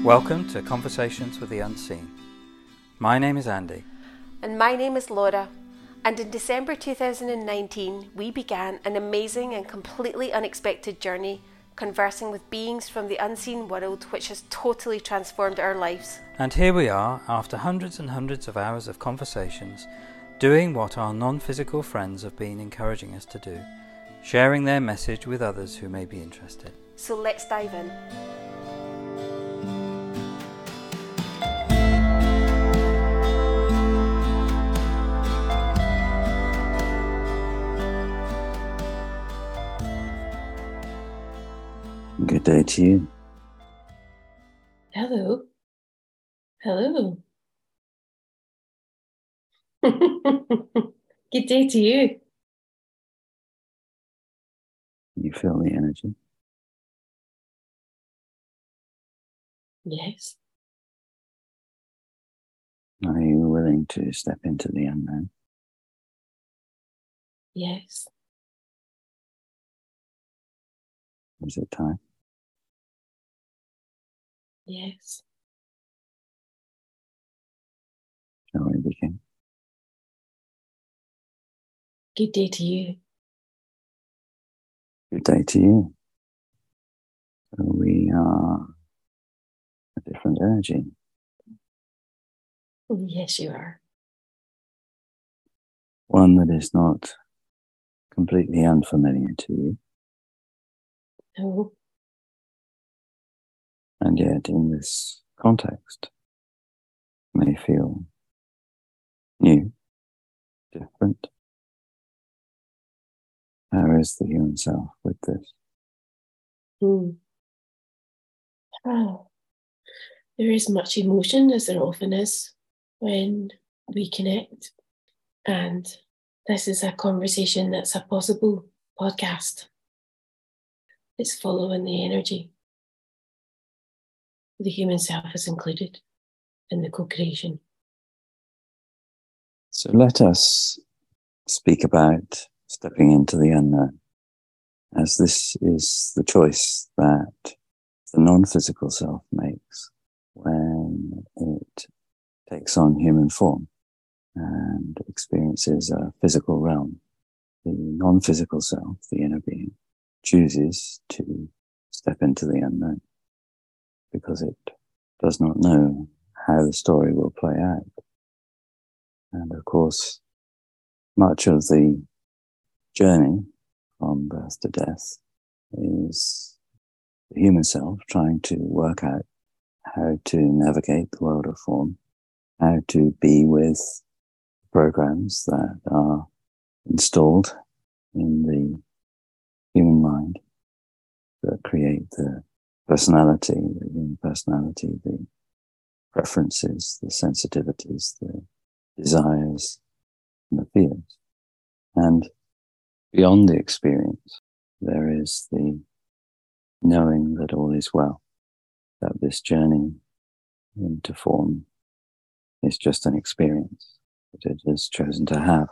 Welcome to Conversations with the Unseen. My name is Andy. And my name is Laura. And in December 2019, we began an amazing and completely unexpected journey, conversing with beings from the unseen world, which has totally transformed our lives. And here we are, after hundreds and hundreds of hours of conversations, doing what our non-physical friends have been encouraging us to do, sharing their message with others who may be interested. So let's dive in. Good day to you. Hello. Hello. Good day to you. You feel the energy? Yes. Are you willing to step into the unknown? Yes. Is it time? Yes. Shall we begin? Good day to you. Good day to you. So we are a different energy. Yes, you are. One that is not completely unfamiliar to you. Oh, And yet in this context may feel new, different. How is the human self with this? Oh, there is much emotion, as there often is, when we connect. And this is a conversation that's a possible podcast. It's following the energy. The human self is included in the co-creation. So let us speak about stepping into the unknown, as this is the choice that the non-physical self makes when it takes on human form and experiences a physical realm. The non-physical self, the inner being, chooses to step into the unknown because it does not know how the story will play out. And of course, much of the journey from birth to death is the human self trying to work out how to navigate the world of form, how to be with programs that are installed in the human mind that create the personality, the human personality, the preferences, the sensitivities, the desires, and the fears. And beyond the experience, there is the knowing that all is well, that this journey into form is just an experience that it has chosen to have.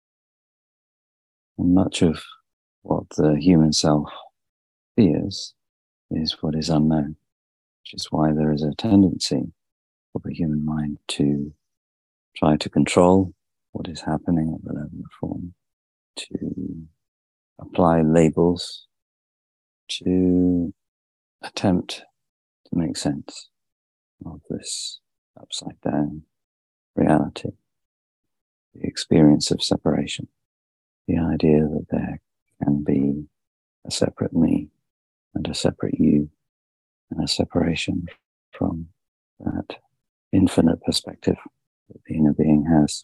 And much of what the human self fears is what is unknown, which is why there is a tendency of the human mind to try to control what is happening at the level of form, to apply labels, to attempt to make sense of this upside down reality, the experience of separation, the idea that there can be a separate me and a separate you, and a separation from that infinite perspective that the inner being has.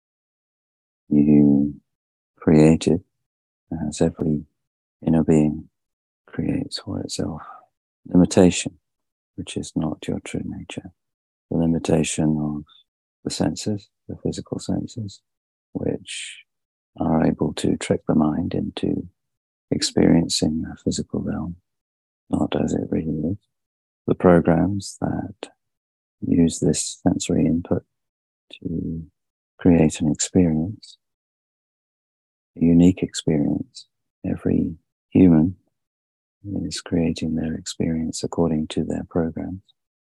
You created, as every inner being creates for itself, limitation, which is not your true nature. The limitation of the senses, the physical senses, which are able to trick the mind into experiencing a physical realm, not as it really is. The programs that use this sensory input to create an experience, a unique experience. Every human is creating their experience according to their programs.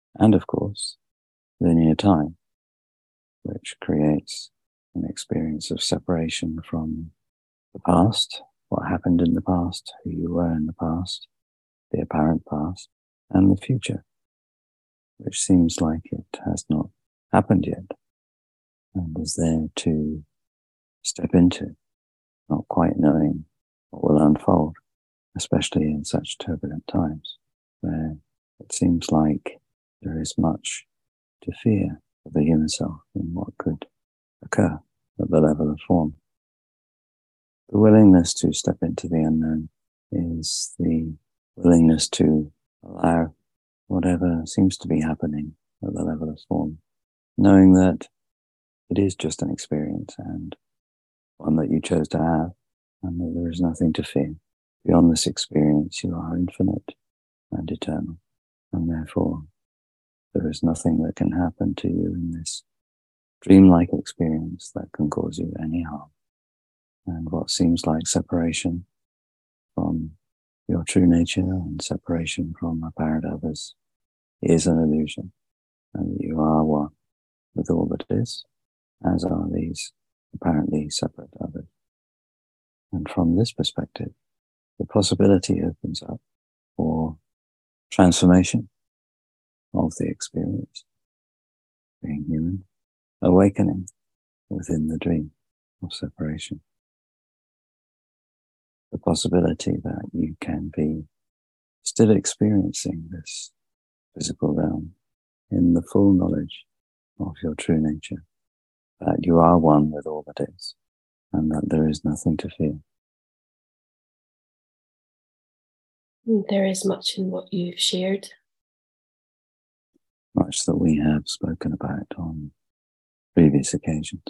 And of course, linear time, which creates an experience of separation from the past, what happened in the past, who you were in the past, the apparent past, and the future, which seems like it has not happened yet and is there to step into, not quite knowing what will unfold, especially in such turbulent times where it seems like there is much to fear for the human self in what could occur at the level of form. The willingness to step into the unknown is the willingness to allow whatever seems to be happening at the level of form, knowing that it is just an experience and one that you chose to have, and that there is nothing to fear. Beyond this experience, you are infinite and eternal, and therefore there is nothing that can happen to you in this dreamlike experience that can cause you any harm. And what seems like separation from your true nature and separation from apparent others is an illusion, and you are one with all that is, as are these apparently separate others. And from this perspective, the possibility opens up for transformation of the experience, being human, awakening within the dream of separation. The possibility that you can be still experiencing this physical realm in the full knowledge of your true nature, that you are one with all that is, and that there is nothing to fear. There is much in what you've shared. Much that we have spoken about on previous occasions.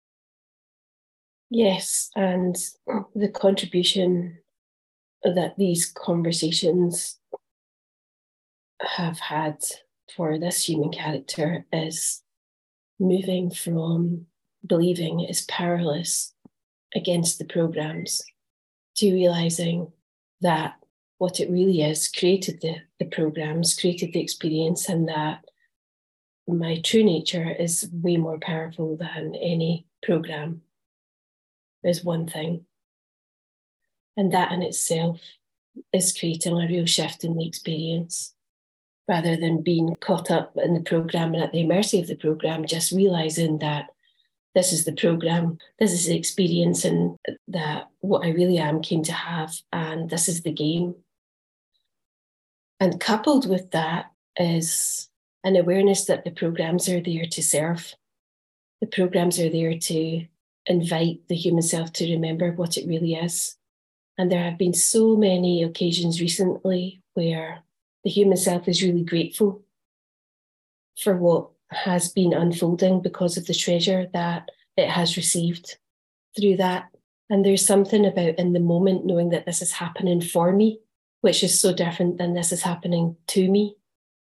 Yes, and the contribution that these conversations have had for this human character is moving from believing it is powerless against the programs to realizing that what it really is created the programs, created the experience, and that my true nature is way more powerful than any program is one thing. And that in itself is creating a real shift in the experience. Rather than being caught up in the program and at the mercy of the program, just realizing that this is the program, this is the experience, and that what I really am came to have, and this is the game. And coupled with that is an awareness that the programs are there to serve. The programs are there to invite the human self to remember what it really is. And there have been so many occasions recently where the human self is really grateful for what has been unfolding because of the treasure that it has received through that. And there's something about in the moment knowing that this is happening for me, which is so different than this is happening to me.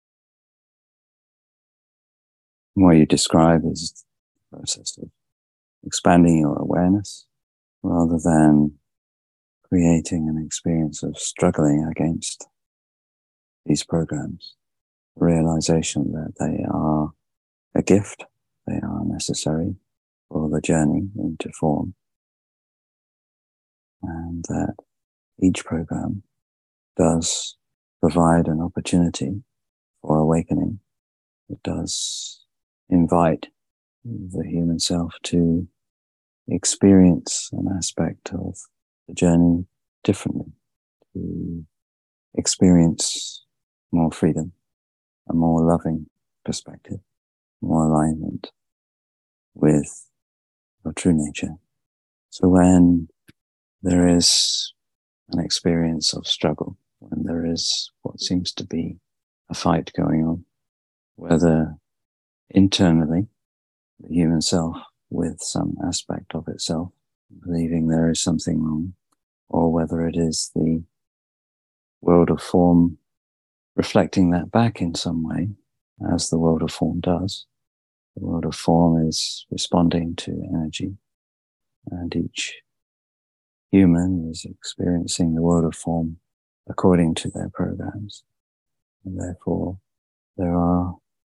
What you describe is the process of expanding your awareness rather than creating an experience of struggling against these programs. The realization that they are a gift, they are necessary for the journey into form, and that each program does provide an opportunity for awakening. It does invite the human self to experience an aspect of the journey differently, to experience more freedom, a more loving perspective, more alignment with your true nature. So when there is an experience of struggle, when there is what seems to be a fight going on, whether internally, the human self with some aspect of itself, believing there is something wrong, or whether it is the world of form reflecting that back in some way, as the world of form does. The world of form is responding to energy, and each human is experiencing the world of form according to their programs. And therefore, there are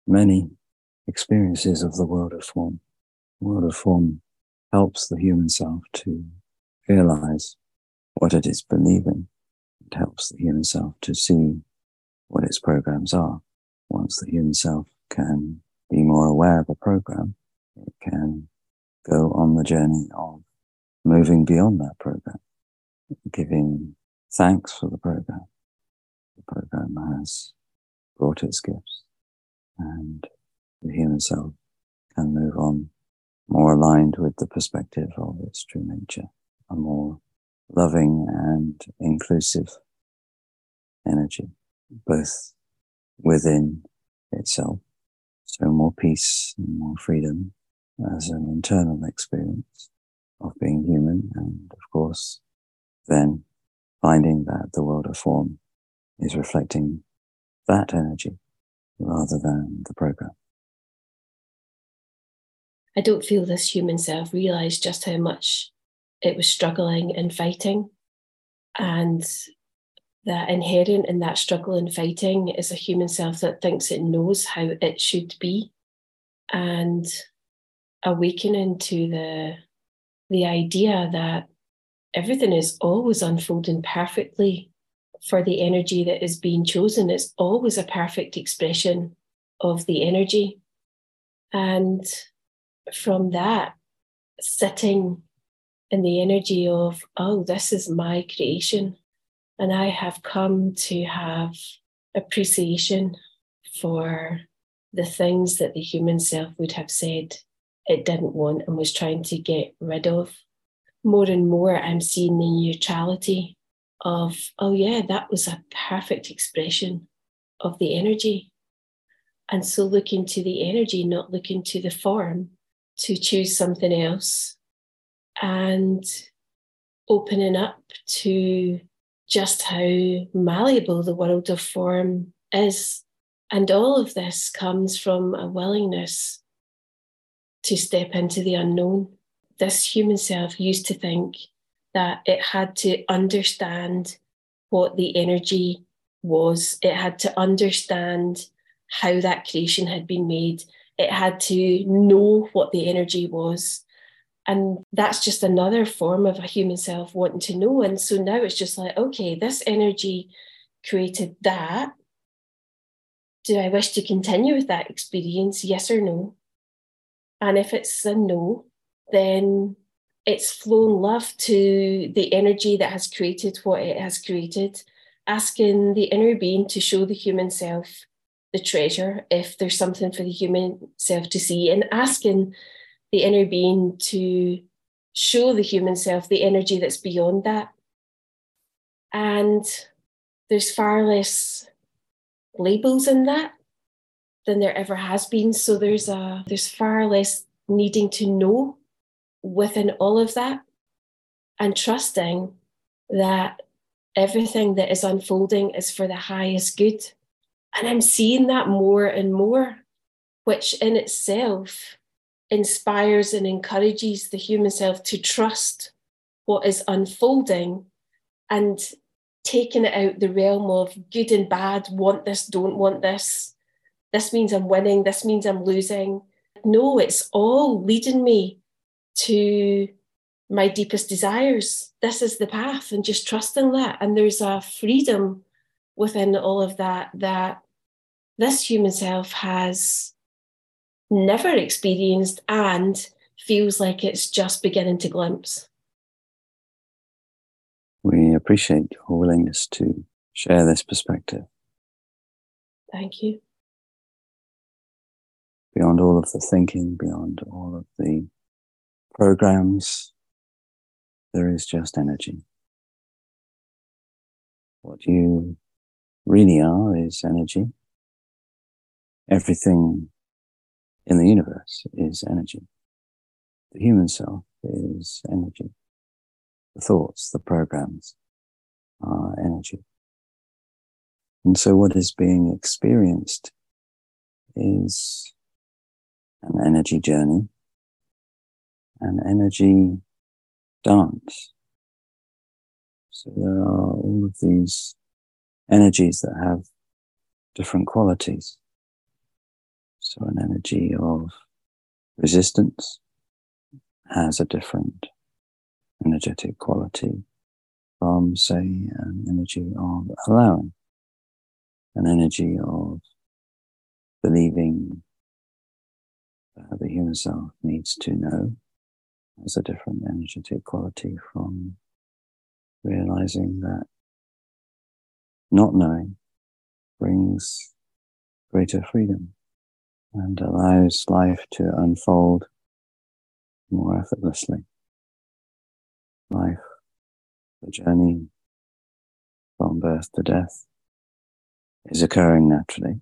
many experiences of the world of form. The world of form helps the human self to realize what it is believing. It helps the human self to see what its programs are. Once the human self can be more aware of a program, it can go on the journey of moving beyond that program, giving thanks for the program. The program has brought its gifts, and the human self can move on more aligned with the perspective of its true nature, a more loving and inclusive energy, both within itself, so more peace and more freedom as an internal experience of being human, and of course then finding that the world of form is reflecting that energy rather than the program. I don't feel this human self realised just how much it was struggling and fighting, and that inherent in that struggle and fighting is a human self that thinks it knows how it should be, and awakening to the idea that everything is always unfolding perfectly for the energy that is being chosen. It's always a perfect expression of the energy. And from that, sitting in the energy of, oh, this is my creation. And I have come to have appreciation for the things that the human self would have said it didn't want and was trying to get rid of. More and more, I'm seeing the neutrality of, oh yeah, that was a perfect expression of the energy. And so looking to the energy, not looking to the form, to choose something else, and opening up to just how malleable the world of form is. And all of this comes from a willingness to step into the unknown. This human self used to think that it had to understand what the energy was. It had to understand how that creation had been made. It had to know what the energy was. And that's just another form of a human self wanting to know. And so now it's just like, okay, this energy created that. Do I wish to continue with that experience? Yes or no? And if it's a no, then it's flown love to the energy that has created what it has created, asking the inner being to show the human self the treasure if there's something for the human self to see, and asking the inner being to show the human self the energy that's beyond that. And there's far less labels in that than there ever has been. So there's far less needing to know within all of that, and trusting that everything that is unfolding is for the highest good. And I'm seeing that more and more, which in itself inspires and encourages the human self to trust what is unfolding, and taking it out the realm of good and bad, want this, don't want this. This means I'm winning, this means I'm losing. No, it's all leading me to my deepest desires. This is the path, and just trusting that. And there's a freedom within all of that that this human self has never experienced and feels like it's just beginning to glimpse. We appreciate your willingness to share this perspective. Thank you. Beyond all of the thinking, beyond all of the programs, there is just energy. What you really are is energy. Everything in the universe is energy. The human self is energy. The thoughts, the programs are energy. And so what is being experienced is an energy journey, an energy dance. So there are all of these energies that have different qualities. So an energy of resistance has a different energetic quality from, say, an energy of allowing, an energy of believing that the human self needs to know has a different energetic quality from realizing that not knowing brings greater freedom and allows life to unfold more effortlessly. Life, the journey from birth to death, is occurring naturally.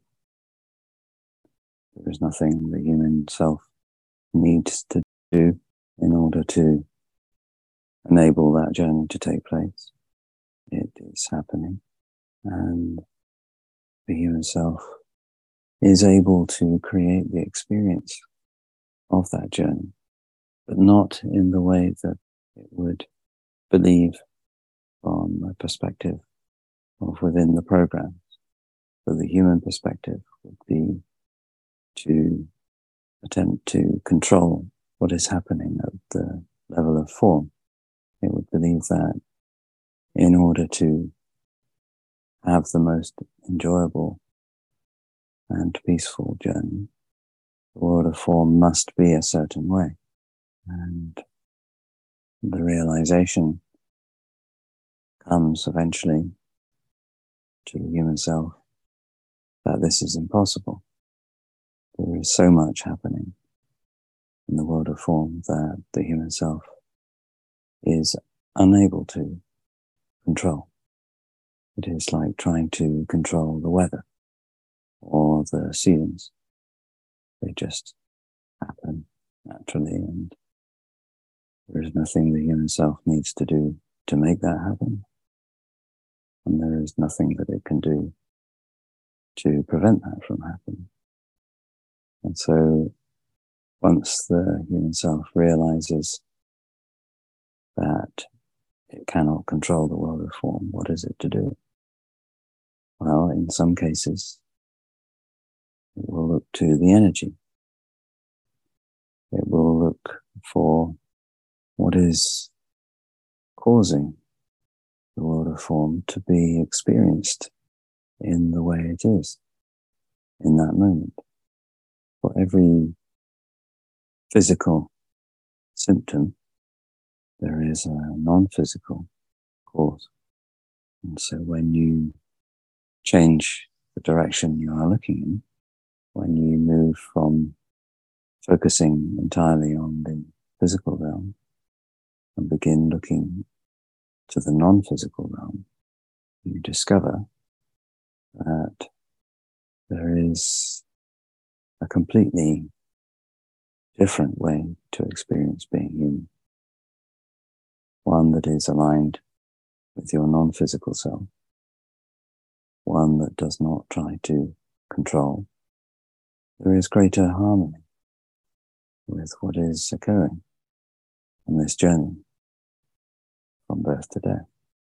There is nothing the human self needs to do in order to enable that journey to take place. It is happening, and the human self is able to create the experience of that journey, but not in the way that it would believe from a perspective of within the programs. So the human perspective would be to attempt to control what is happening at the level of form. It would believe that in order to have the most enjoyable and peaceful journey, the world of form must be a certain way. And the realization comes eventually to the human self that this is impossible. There is so much happening in the world of form that the human self is unable to control. It is like trying to control the weather or the seasons. They just happen naturally, and there is nothing the human self needs to do to make that happen. And there is nothing that it can do to prevent that from happening. And so once the human self realizes that it cannot control the world of form, what is it to do? Well, in some cases, it will look to the energy. It will look for what is causing the world of form to be experienced in the way it is in that moment. For every physical symptom, there is a non-physical cause. And so when you change the direction you are looking in, when you move from focusing entirely on the physical realm and begin looking to the non-physical realm, you discover that there is a completely different way to experience being human. One that is aligned with your non-physical self. One that does not try to control. There is greater harmony with what is occurring on this journey from birth to death.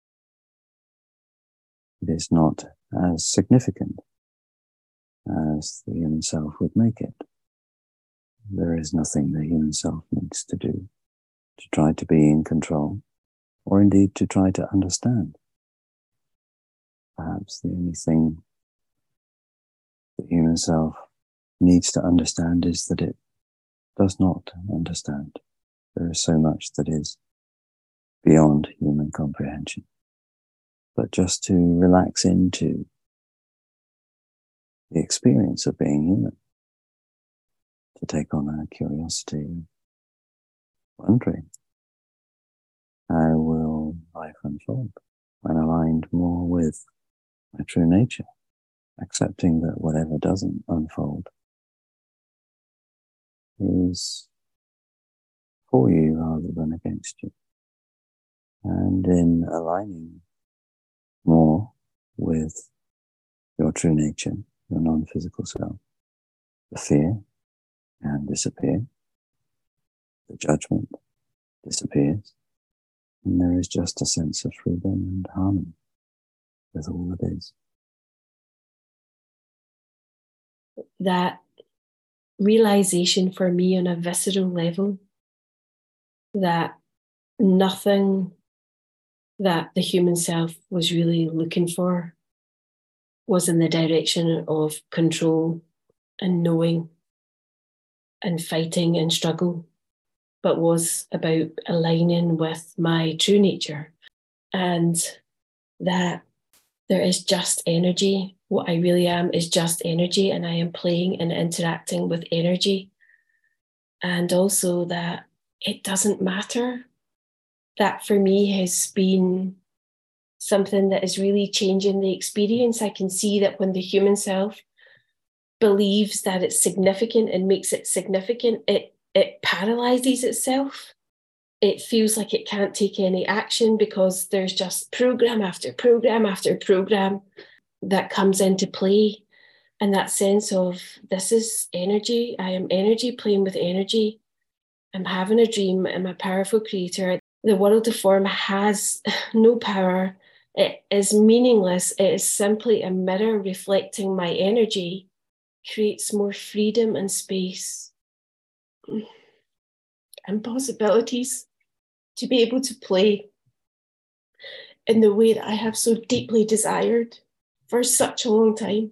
It is not as significant as the human self would make it. There is nothing the human self needs to do to try to be in control, or indeed to try to understand. Perhaps the only thing the human self needs to understand is that it does not understand. There is so much that is beyond human comprehension. But just to relax into the experience of being human, to take on a curiosity, wondering, how will life unfold when aligned more with my true nature, accepting that whatever doesn't unfold is for you rather than against you. And in aligning more with your true nature, your non-physical self, the fear can disappear, the judgment disappears, and there is just a sense of freedom and harmony with all that is. That realization for me on a visceral level that nothing that the human self was really looking for was in the direction of control and knowing and fighting and struggle, but was about aligning with my true nature, and that there is just energy. What I really am is just energy, and I am playing and interacting with energy. And also that it doesn't matter. That for me has been something that is really changing the experience. I can see that when the human self believes that it's significant and makes it significant, it paralyzes itself. It feels like it can't take any action because there's just program after program after program that comes into play. And that sense of, this is energy. I am energy playing with energy. I'm having a dream. I'm a powerful creator. The world of form has no power. It is meaningless. It is simply a mirror reflecting my energy, creates more freedom and space and possibilities to be able to play in the way that I have so deeply desired for such a long time.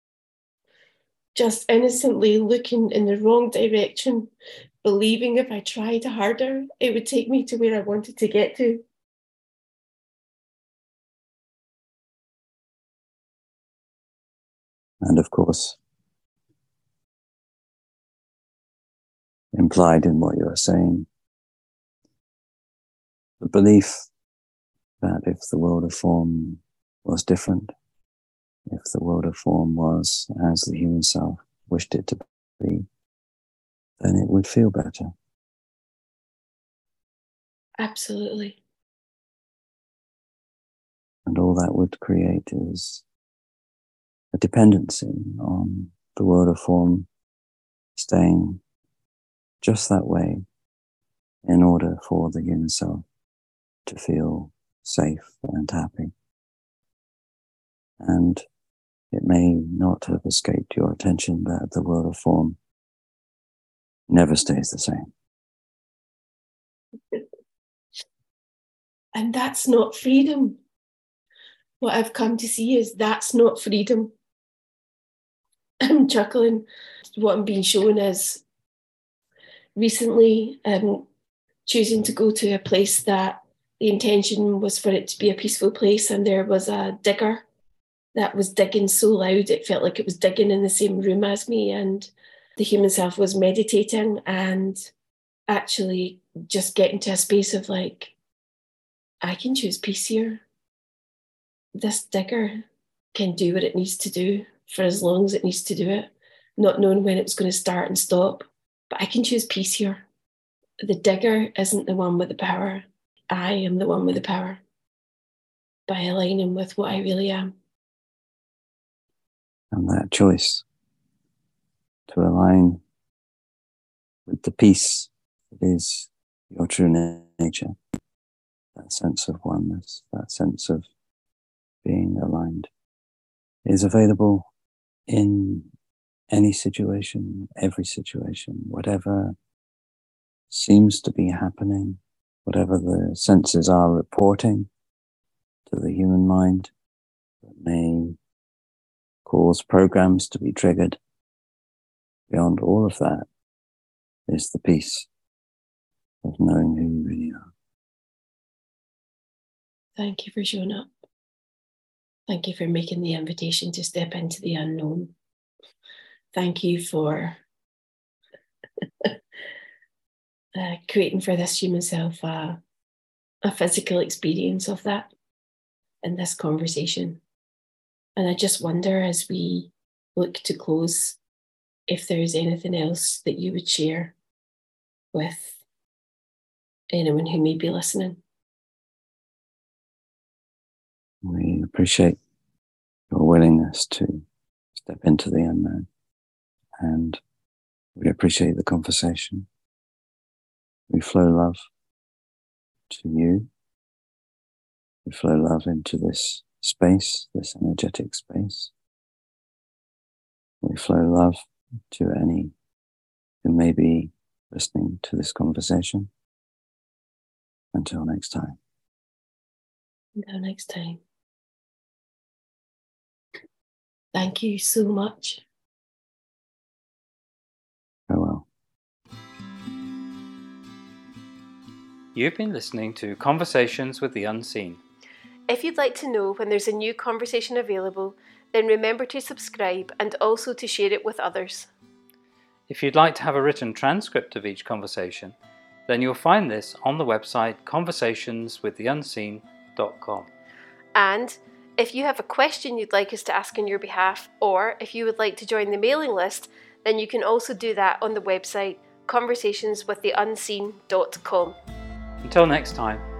Just innocently looking in the wrong direction, believing if I tried harder, it would take me to where I wanted to get to. And of course, implied in what you are saying, the belief that if the world of form was different, if the world of form was as the human self wished it to be, then it would feel better. Absolutely. And all that would create is a dependency on the world of form staying just that way in order for the human self to feel safe and happy. And it may not have escaped your attention that the world of form never stays the same. And that's not freedom. What I've come to see is that's not freedom. I'm chuckling. What I'm being shown is recently choosing to go to a place that the intention was for it to be a peaceful place, and there was a digger that was digging so loud it felt like it was digging in the same room as me, and the human self was meditating and actually just getting to a space of like, I can choose peace here. This digger can do what it needs to do for as long as it needs to do it, not knowing when it's going to start and stop, but I can choose peace here. The digger isn't the one with the power. I am the one with the power by aligning with what I really am. And that choice to align with the peace that is your true nature, that sense of oneness, that sense of being aligned, is available in any situation, every situation, whatever seems to be happening, whatever the senses are reporting to the human mind that may cause programs to be triggered. Beyond all of that is the peace of knowing who you really are. Thank you for showing up. Thank you for making the invitation to step into the unknown. Thank you for creating for this human self a physical experience of that in this conversation. And I just wonder, as we look to close, if there's anything else that you would share with anyone who may be listening. We appreciate your willingness to step into the unknown, and we appreciate the conversation. We flow love to you. We flow love into this space, this energetic space. We flow love to any who may be listening to this conversation. Until next time. Until next time. Thank you so much. Farewell. You've been listening to Conversations with the Unseen. If you'd like to know when there's a new conversation available, then remember to subscribe and also to share it with others. If you'd like to have a written transcript of each conversation, then you'll find this on the website conversationswiththeunseen.com. And if you have a question you'd like us to ask on your behalf, or if you would like to join the mailing list, then you can also do that on the website conversationswiththeunseen.com. Until next time.